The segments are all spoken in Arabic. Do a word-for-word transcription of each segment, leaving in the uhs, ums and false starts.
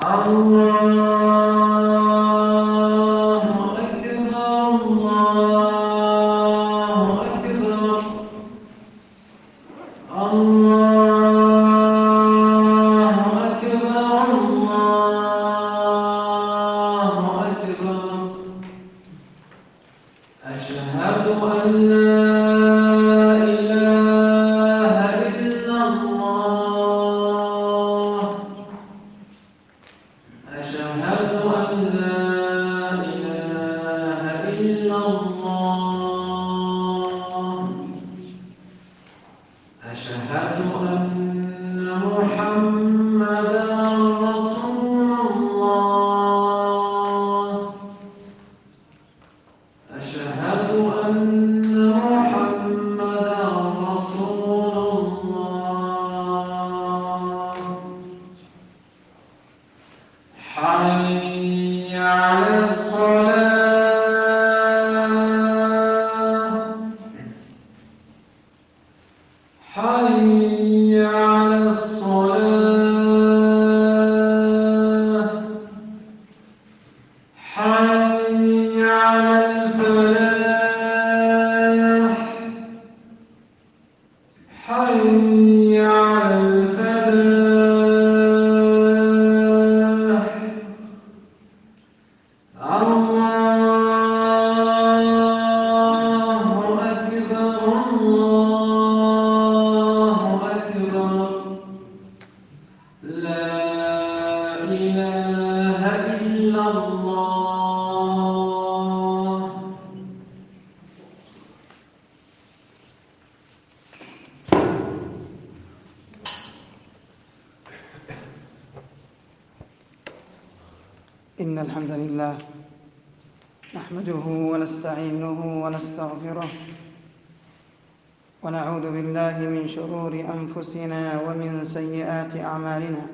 إن الحمد لله نحمده ونستعينه ونستغفره ونعوذ بالله من شرور أنفسنا ومن سيئات أعمالنا.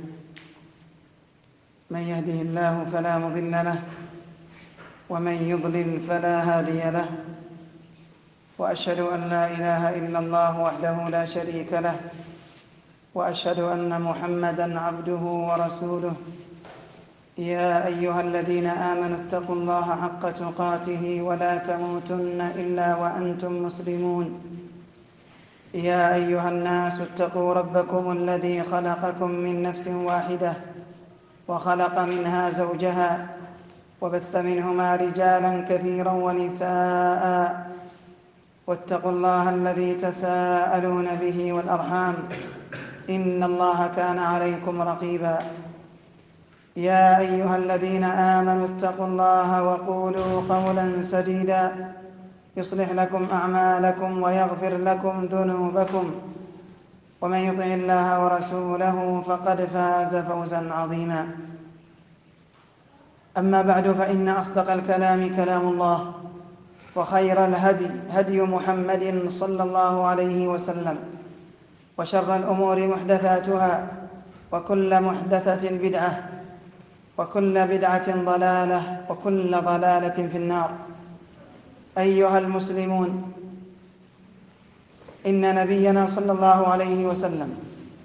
من يهده الله فلا مضل له ومن يضلل فلا هادي له، وأشهد أن لا إله إلا الله وحده لا شريك له، وأشهد أن محمدًا عبده ورسوله. يا أيها الذين آمنوا اتقوا الله حق تقاته ولا تموتن إلا وأنتم مسلمون. يا أيها الناس اتقوا ربكم الذي خلقكم من نفس واحدة وخلق منها زوجها وبث منهما رجالا كثيرا ونساء، واتقوا الله الذي تساءلون به والأرحام إن الله كان عليكم رقيبا. يا أيها الذين آمنوا اتقوا الله وقولوا قولا سديدا يصلح لكم أعمالكم ويغفر لكم ذنوبكم، ومن يطع الله ورسوله فقد فاز فوزا عظيما. أما بعد، فإن أصدق الكلام كلام الله، وخير الهدي هدي محمد صلى الله عليه وسلم، وشر الأمور محدثاتها، وكل محدثة بدعة، وكل بدعة ضلالة، وكل ضلالة في النار. أيها المسلمون، إن نبينا صلى الله عليه وسلم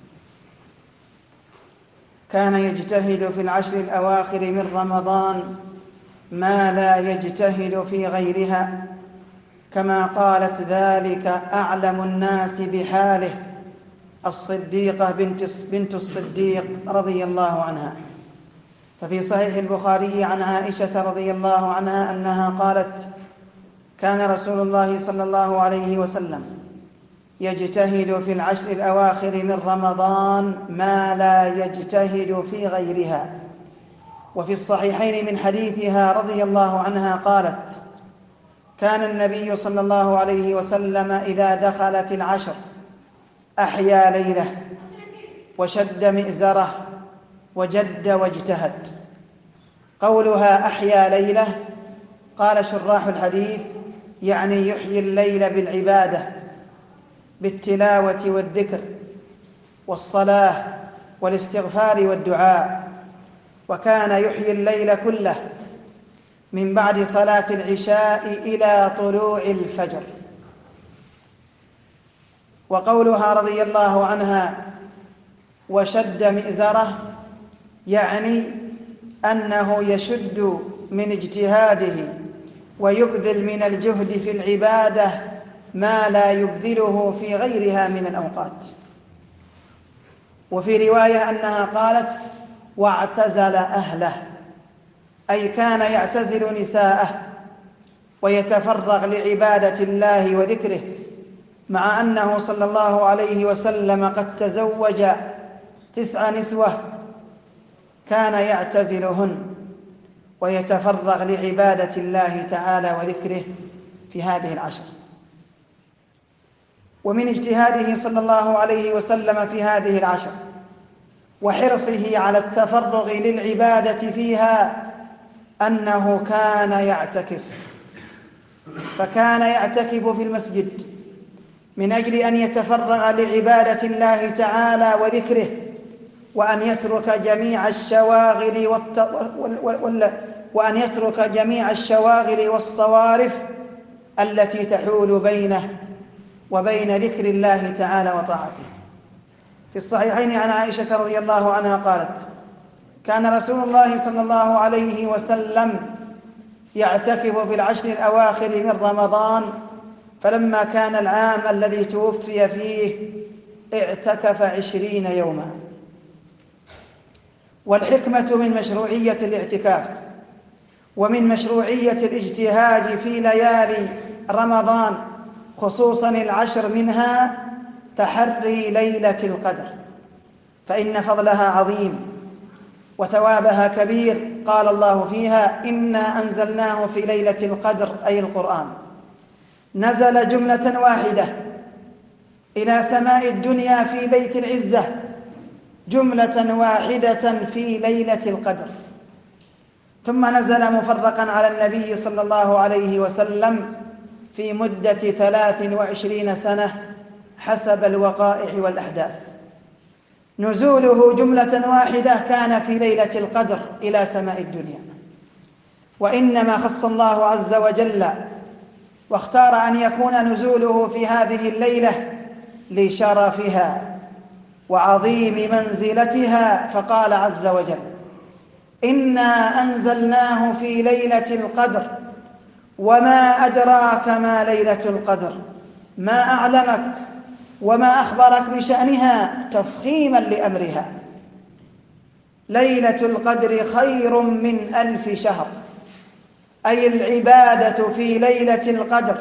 كان يجتهد في العشر الأواخر من رمضان ما لا يجتهد في غيرها، كما قالت ذلك أعلم الناس بحاله الصديقة بنت الصديق رضي الله عنها. ففي صحيح البخاري عن عائشة رضي الله عنها أنها قالت: كان رسول الله صلى الله عليه وسلم يجتهد في العشر الأواخر من رمضان ما لا يجتهد في غيرها. وفي الصحيحين من حديثها رضي الله عنها قالت: كان النبي صلى الله عليه وسلم إذا دخلت العشر أحيا ليله وشد مئزره وجد واجتهد. قولها أحيا ليله، قال شراح الحديث يعني يحيي الليل بالعبادة، بالتلاوة والذكر والصلاة والاستغفار والدعاء. وكان يحيي الليل كله من بعد صلاة العشاء إلى طلوع الفجر. وقولها رضي الله عنها وشد مئزره، يعني أنه يشد من اجتهاده ويبذل من الجهد في العبادة ما لا يبذله في غيرها من الأوقات. وفي رواية أنها قالت: واعتزل أهله، أي كان يعتزل نساءه ويتفرغ لعبادة الله وذكره، مع أنه صلى الله عليه وسلم قد تزوج تسع نسوة كان يعتزلهن ويتفرغ لعبادة الله تعالى وذكره في هذه العشر. ومن اجتهاده صلى الله عليه وسلم في هذه العشر وحرصه على التفرغ للعبادة فيها أنه كان يعتكف، فكان يعتكف في المسجد من أجل أن يتفرغ لعبادة الله تعالى وذكره، وأن يترك جميع الشواغل والت... وال... وأن يترك جميع الشواغل والصوارف التي تحول بينه وبين ذكر الله تعالى وطاعته. في الصحيحين عن عائشة رضي الله عنها قالت: كان رسول الله صلى الله عليه وسلم يعتكف في العشر الأواخر من رمضان، فلما كان العام الذي توفي فيه اعتكف عشرين يوما. والحكمة من مشروعية الاعتكاف ومن مشروعية الاجتهاد في ليالي رمضان خصوصا العشر منها تحري ليلة القدر، فإن فضلها عظيم وثوابها كبير. قال الله فيها: إنا أنزلناه في ليلة القدر، أي القرآن، نزل جملة واحدة إلى سماء الدنيا في بيت العزة، جملة واحدة في ليلة القدر، ثم نزل مفرقا على النبي صلى الله عليه وسلم في مدة ثلاث وعشرين سنة حسب الوقائع والأحداث. نزوله جملة واحدة كان في ليلة القدر إلى سماء الدنيا، وإنما خص الله عز وجل واختار أن يكون نزوله في هذه الليلة لشرفها وعظيم منزلتها، فقال عز وجل: إنا أنزلناه في ليلة القدر وما أدراك ما ليلة القدر، ما أعلمك وما أخبرك بشأنها تفخيما لأمرها. ليلة القدر خير من ألف شهر، أي العبادة في ليلة القدر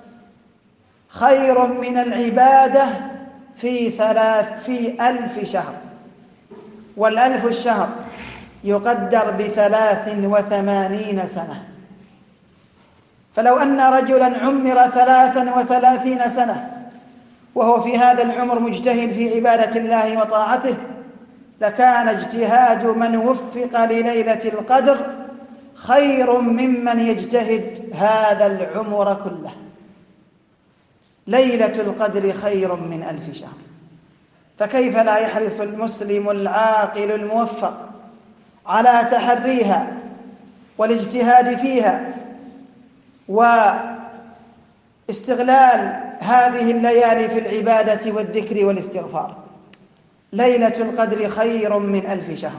خير من العبادة في ثلاث في ألف شهر، والألف الشهر يقدر بثلاث وثمانين سنة. فلو أن رجلا عمر ثلاثا وثلاثين سنة وهو في هذا العمر مجتهد في عبادة الله وطاعته، لكان اجتهاد من وفق لليلة القدر خير ممن يجتهد هذا العمر كله. ليلة القدر خير من ألف شهر، فكيف لا يحرص المسلم العاقل الموفق على تحريها والاجتهاد فيها واستغلال هذه الليالي في العبادة والذكر والاستغفار. ليلة القدر خير من ألف شهر.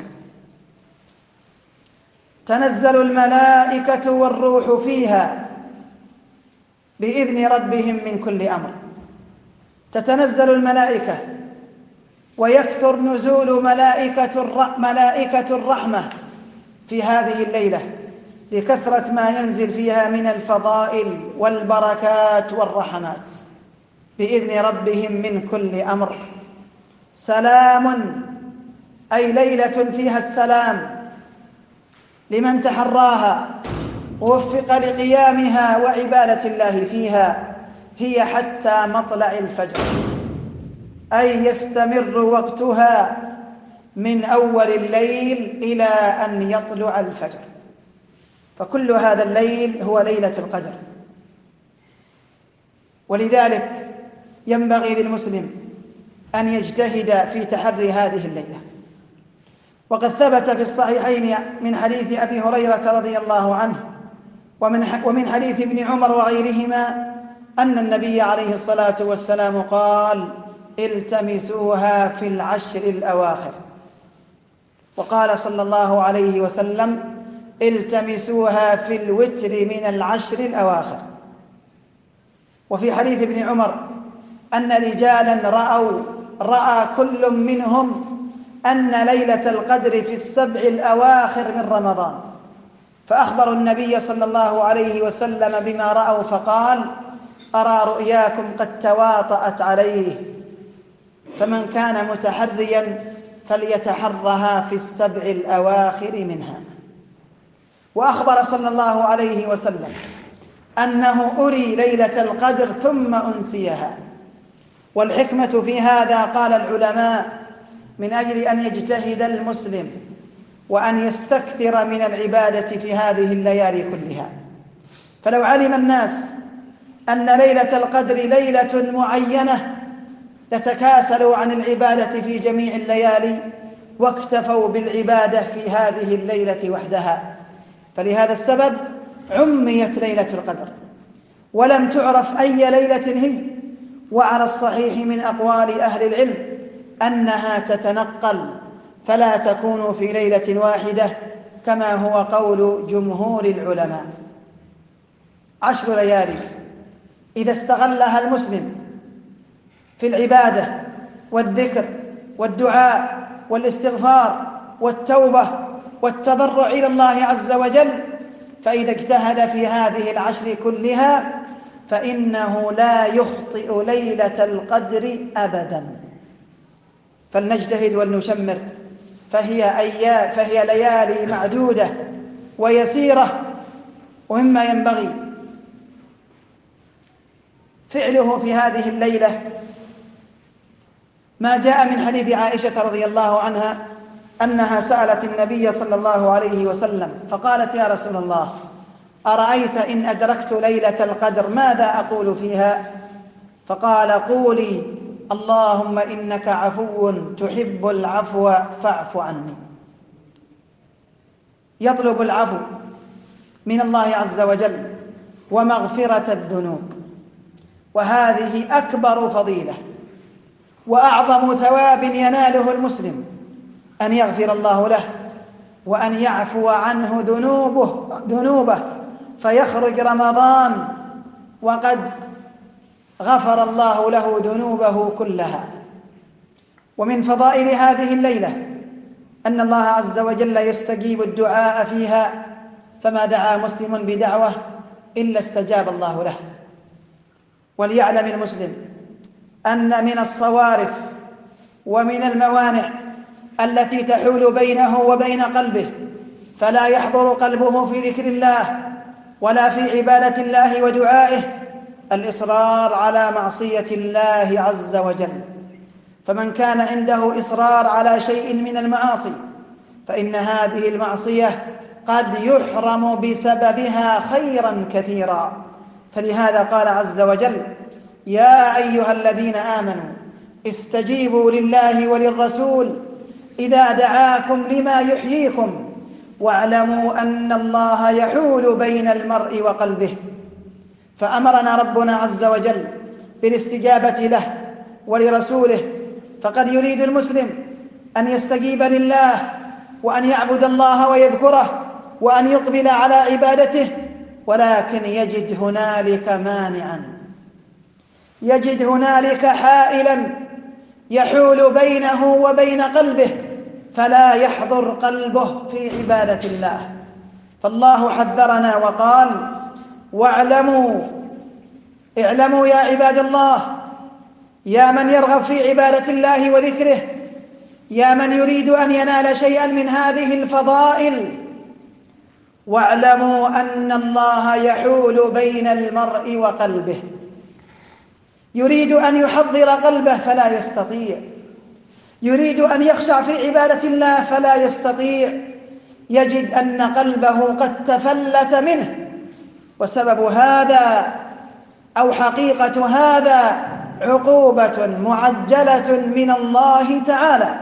تنزل الملائكة والروح فيها بإذن ربهم من كل أمر. تتنزل الملائكة ويكثر نزول ملائكة ملائكة الرحمة في هذه الليلة لكثرة ما ينزل فيها من الفضائل والبركات والرحمات بإذن ربهم من كل أمر. سلام، أي ليلة فيها السلام لمن تحراها ووفق لقيامها وعبادة الله فيها، هي حتى مطلع الفجر، أي يستمر وقتها من أول الليل إلى أن يطلع الفجر، فكل هذا الليل هو ليلة القدر. ولذلك ينبغي للمسلم أن يجتهد في تحري هذه الليلة. وقد ثبت في الصحيحين من حديث أبي هريرة رضي الله عنه ومن حديث ابن عمر وغيرهما أن النبي عليه الصلاة والسلام قال: التمسوها في العشر الأواخر، وقال صلى الله عليه وسلم: التمسوها في الوتر من العشر الأواخر. وفي حديث ابن عمر أن رجالا رأوا رأى كل منهم أن ليلة القدر في السبع الأواخر من رمضان، فأخبروا النبي صلى الله عليه وسلم بما رأوا فقال: أرى رؤياكم قد تواطأت عليه، فمن كان متحريا فليتحرها في السبع الأواخر منها. وأخبر صلى الله عليه وسلم أنه أري ليلة القدر ثم أنسيها. والحكمة في هذا قال العلماء من أجل أن يجتهد المسلم وأن يستكثر من العبادة في هذه الليالي كلها. فلو علم الناس أن ليلة القدر ليلة معينة لتكاسلوا عن العبادة في جميع الليالي واكتفوا بالعبادة في هذه الليلة وحدها. فلهذا السبب عميت ليلة القدر ولم تعرف أي ليلة هي. وعلى الصحيح من أقوال أهل العلم أنها تتنقل فلا تكون في ليلة واحدة كما هو قول جمهور العلماء. عشر ليالي إذا استغلها المسلم في العبادة والذكر والدعاء والاستغفار والتوبة والتضرع إلى الله عز وجل، فإذا اجتهد في هذه العشر كلها فإنه لا يخطئ ليلة القدر أبدا. فلنجتهد ولنشمر، فهي أيام فهي ليالي معدودة ويسيرة. ومما ينبغي فعله في هذه الليلة ما جاء من حديث عائشة رضي الله عنها أنها سألت النبي صلى الله عليه وسلم فقالت: يا رسول الله، أرأيت إن أدركت ليلة القدر ماذا أقول فيها؟ فقال: قولي: اللهم إنك عفو تحب العفو فاعف عني. يطلب العفو من الله عز وجل ومغفرة الذنوب، وهذه أكبر فضيلة وأعظم ثواب يناله المسلم، أن يغفر الله له وأن يعفو عنه ذنوبه ذنوبه فيخرج رمضان وقد غفر الله له ذنوبه كلها. ومن فضائل هذه الليلة أن الله عز وجل يستجيب الدعاء فيها، فما دعا مسلم بدعوة إلا استجاب الله له. وليعلم المسلم أن من الصوارف ومن الموانع التي تحول بينه وبين قلبه فلا يحضر قلبه في ذكر الله ولا في عبادة الله ودعائه الإصرار على معصية الله عز وجل. فمن كان عنده إصرار على شيء من المعاصي فإن هذه المعصية قد يحرم بسببها خيرا كثيرا. فلهذا قال عز وجل: يا أيها الذين آمنوا استجيبوا لله وللرسول إذا دعاكم لما يحييكم واعلموا أن الله يحول بين المرء وقلبه. فأمرنا ربنا عز وجل بالاستجابة له ولرسوله، فقد يريد المسلم أن يستجيب لله وأن يعبد الله ويذكره وأن يقبل على عبادته، ولكن يجد هنالك مانعا، يجد هنالك حائلا يحول بينه وبين قلبه فلا يحضر قلبه في عبادة الله. فالله حذرنا وقال: واعلموا اعلموا يا عباد الله، يا من يرغب في عبادة الله وذكره، يا من يريد أن ينال شيئا من هذه الفضائل، واعلموا أن الله يحول بين المرء وقلبه. يريد أن يحضر قلبه فلا يستطيع، يريد أن يخشع في عبادة الله فلا يستطيع، يجد أن قلبه قد تفلت منه. وسبب هذا أو حقيقة هذا عقوبة معجلة من الله تعالى،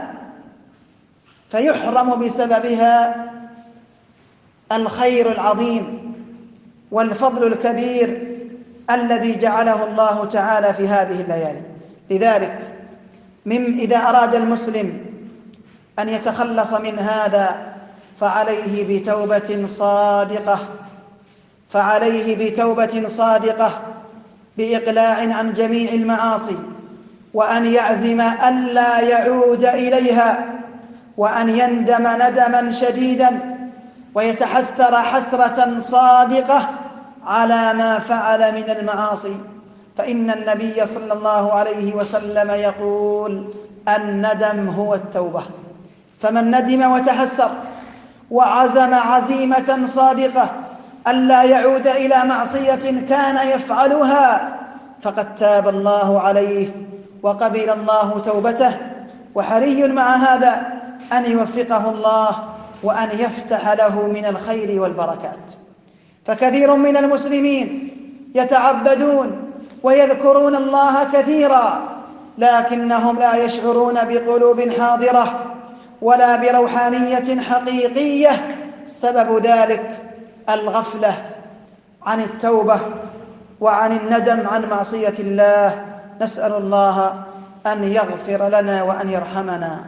فيحرم بسببها الخير العظيم والفضل الكبير الذي جعله الله تعالى في هذه الليالي. لذلك من إذا أراد المسلم أن يتخلص من هذا فعليه بتوبة صادقة فعليه بتوبة صادقة بإقلاع عن جميع المعاصي، وأن يعزم ألا يعود إليها، وأن يندم ندما شديدا ويتحسر حسرة صادقة على ما فعل من المعاصي، فإن النبي صلى الله عليه وسلم يقول: الندم هو التوبة. فمن ندم وتحسر وعزم عزيمة صادقة ألا يعود إلى معصية كان يفعلها فقد تاب الله عليه وقبل الله توبته، وحري مع هذا أن يوفقه الله وأن يفتح له من الخير والبركات. فكثير من المسلمين يتعبدون ويذكرون الله كثيرا، لكنهم لا يشعرون بقلوب حاضرة ولا بروحانية حقيقية، سبب ذلك الغفلة عن التوبة وعن الندم عن معصية الله. نسأل الله أن يغفر لنا وأن يرحمنا.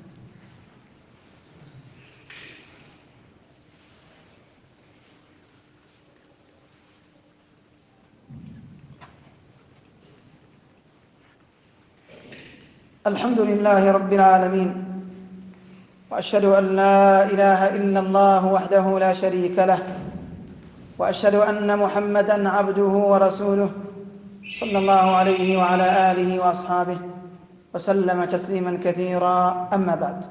الحمد لله رب العالمين، وأشهد أن لا إله إلا الله وحده لا شريك له، وأشهد أن محمدًا عبده ورسوله صلى الله عليه وعلى آله وأصحابه وسلم تسليمًا كثيرا. أما بعد،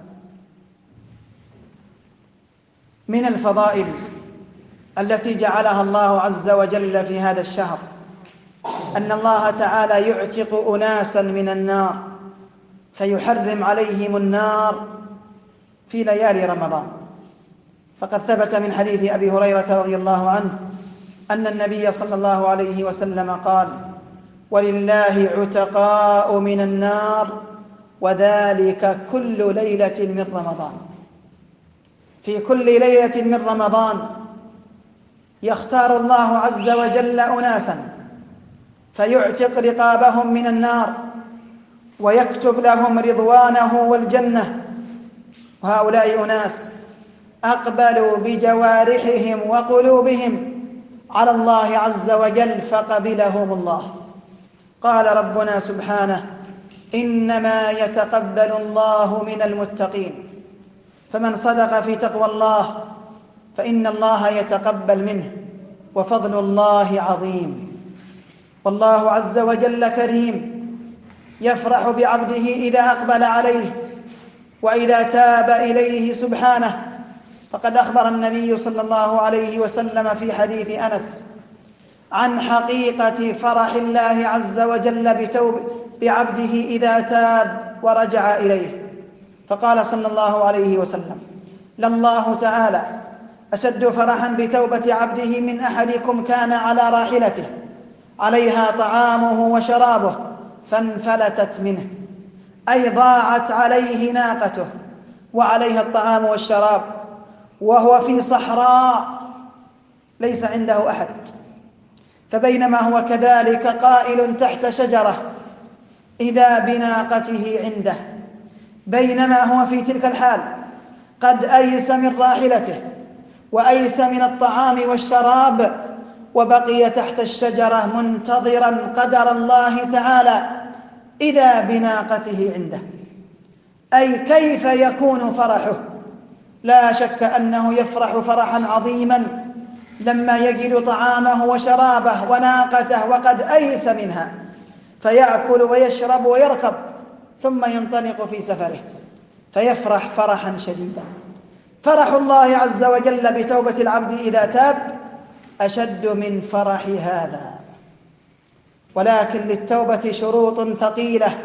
من الفضائل التي جعلها الله عز وجل في هذا الشهر أن الله تعالى يعتق أناسًا من النار فيحرم عليهم النار في ليالي رمضان. فقد ثبت من حديث أبي هريرة رضي الله عنه أن النبي صلى الله عليه وسلم قال: ولله عتقاء من النار وذلك كل ليلة من رمضان. في كل ليلة من رمضان يختار الله عز وجل أناسا فيعتق رقابهم من النار ويكتب لهم رضوانه والجنة، وهؤلاء أناس أقبلوا بجوارحهم وقلوبهم على الله عز وجل فقبلهم الله. قال ربنا سبحانه: إنما يتقبل الله من المتقين. فمن صدق في تقوى الله فإن الله يتقبل منه، وفضل الله عظيم. والله عز وجل كريم يفرح بعبده إذا أقبل عليه وإذا تاب إليه سبحانه. فقد أخبر النبي صلى الله عليه وسلم في حديث أنس عن حقيقة فرح الله عز وجل بتوب بعبده إذا تاب ورجع إليه، فقال صلى الله عليه وسلم: لله تعالى أشد فرحا بتوبة عبده من أحدكم كان على راحلته عليها طعامه وشرابه فانفلتت منه، أي ضاعت عليه ناقته وعليها الطعام والشراب وهو في صحراء ليس عنده أحد، فبينما هو كذلك قائل تحت شجرة إذا بناقته عنده، بينما هو في تلك الحال قد أيس من راحلته وأيس من الطعام والشراب وبقي تحت الشجرة منتظرا قدر الله تعالى إذا بناقته عنده. أي كيف يكون فرحه؟ لا شك أنه يفرح فرحا عظيما لما يجد طعامه وشرابه وناقته وقد أيس منها، فيأكل ويشرب ويركب ثم ينطلق في سفره فيفرح فرحا شديدا. فرح الله عز وجل بتوبة العبد إذا تاب أشد من فرح هذا. ولكن للتوبة شروط ثقيلة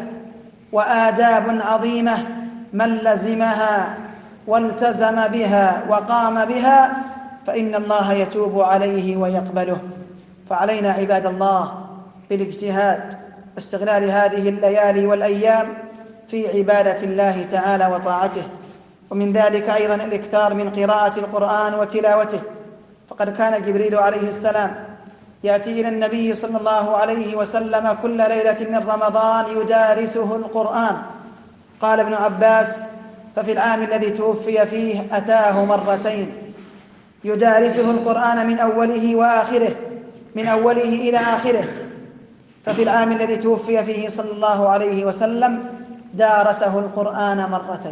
وآداب عظيمة، من لزمها والتزم بها وقام بها فإن الله يتوب عليه ويقبله. فعلينا عباد الله بالاجتهاد واستغلال هذه الليالي والأيام في عبادة الله تعالى وطاعته، ومن ذلك أيضا الإكثار من قراءة القرآن وتلاوته. فقد كان جبريل عليه السلام يأتي إلى النبي صلى الله عليه وسلم كل ليلة من رمضان يدارسه القرآن. قال ابن عباس: ففي العام الذي توفي فيه أتاه مرتين يدارسه القرآن من أوله وآخره من أوله إلى آخره. ففي العام الذي توفي فيه صلى الله عليه وسلم دارسه القرآن مرتين.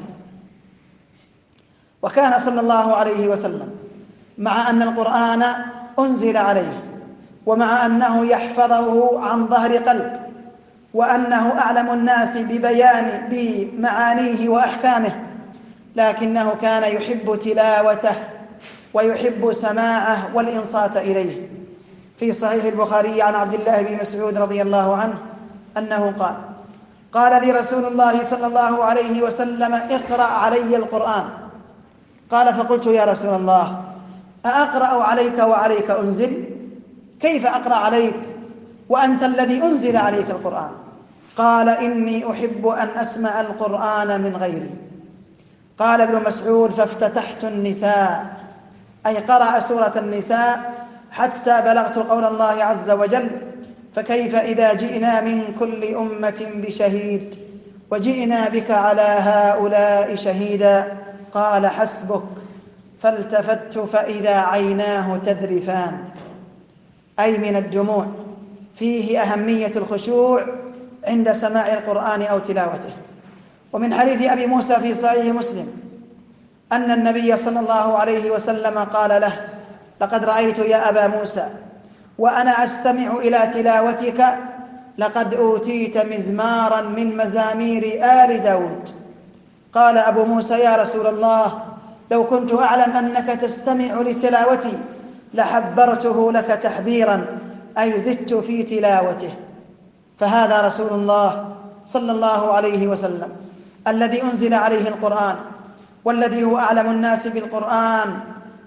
وكان صلى الله عليه وسلم مع أن القرآن أنزل عليه ومع أنه يحفظه عن ظهر قلب وأنه أعلم الناس ببيان بمعانيه وأحكامه، لكنه كان يحب تلاوته ويحب سماعه والإنصات إليه. في صحيح البخاري عن عبد الله بن مسعود رضي الله عنه أنه قال: قال لي رسول الله صلى الله عليه وسلم: اقرأ علي القرآن. قال: فقلت: يا رسول الله، أأقرأ عليك وعليك أنزل؟ كيف أقرأ عليك وأنت الذي أنزل عليك القرآن؟ قال: إني أحب أن أسمع القرآن من غيري. قال ابن مسعود: فافتتحت النساء، أي قرأ سورة النساء حتى بلغت قول الله عز وجل: فكيف إذا جئنا من كل أمة بشهيد وجئنا بك على هؤلاء شهيدا. قال: حسبك. فالتفت فإذا عيناه تذرفان، أي من الدموع. فيه أهمية الخشوع عند سماع القرآن أو تلاوته. ومن حديث أبي موسى في صحيح مسلم أن النبي صلى الله عليه وسلم قال له: لقد رأيت يا أبا موسى وأنا أستمع إلى تلاوتك لقد أوتيت مزمارا من مزامير آل داود. قال أبو موسى: يا رسول الله، لو كنت أعلم أنك تستمع لتلاوتي لحبرته لك تحبيرا، أي زدت في تلاوته. فهذا رسول الله صلى الله عليه وسلم الذي أنزل عليه القرآن والذي هو أعلم الناس بالقرآن،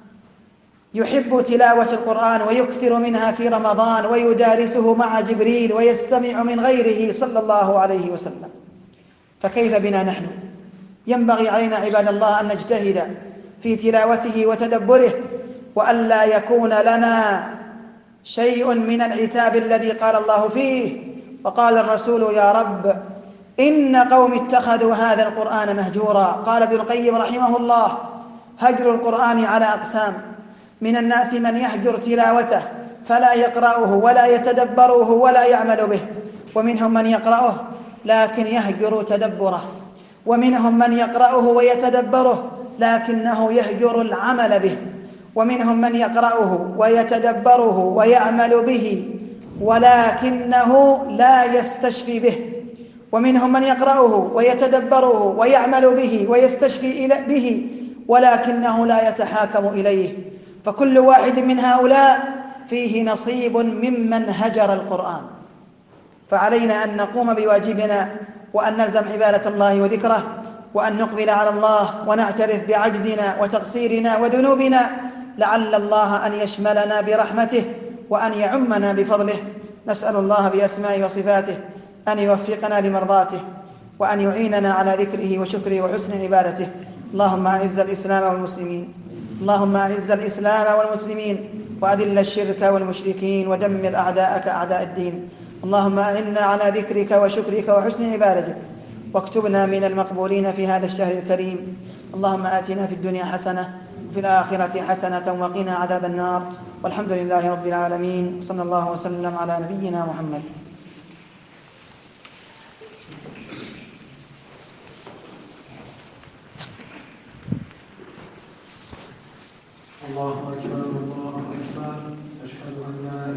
يحب تلاوة القرآن ويكثر منها في رمضان ويدارسه مع جبريل ويستمع من غيره صلى الله عليه وسلم. فكيف بنا نحن؟ ينبغي علينا عباد الله أن نجتهد في تلاوته وتدبره، وألا يكون لنا شيء من العتاب الذي قال الله فيه: وقال الرسول: يا رب إن قوم اتخذوا هذا القرآن مهجورا. قال ابن القيم رحمه الله: هجر القرآن على أقسام: من الناس من يهجر تلاوته فلا يقرأه ولا يتدبره ولا يعمل به، ومنهم من يقرأه لكن يهجر تدبره، ومنهم من يقرأه ويتدبره لكنه يهجر العمل به، ومنهم من يقرأه ويتدبره ويعمل به ولكنه لا يستشفي به، ومنهم من يقرأه ويتدبره ويعمل به ويستشفي به ولكنه لا يتحاكم إليه. فكل واحد من هؤلاء فيه نصيب ممن هجر القرآن. فعلينا أن نقوم بواجبنا وأن نلزم عبادة الله وذكره، وأن نقبل على الله ونعترف بعجزنا وتقصيرنا وذنوبنا، لعل الله أن يشملنا برحمته وأن يعمنا بفضله. نسأل الله بأسمائه وصفاته أن يوفقنا لمرضاته وأن يعيننا على ذكره وشكره وحسن عبادته. اللهم أعز الإسلام والمسلمين اللهم أعز الإسلام والمسلمين وأذل الشرك والمشركين ودمر أعداءك أعداء الدين. اللهم أعنا على ذكرك وشكرك وحسن عبادتك، واكتبنا من المقبولين في هذا الشهر الكريم. اللهم آتنا في الدنيا حسنة وفي الآخرة حسنة وقنا عذاب النار، والحمد لله رب العالمين، صلى الله وسلم على نبينا محمد. الله أكبر الله أكبر أشهد أن لا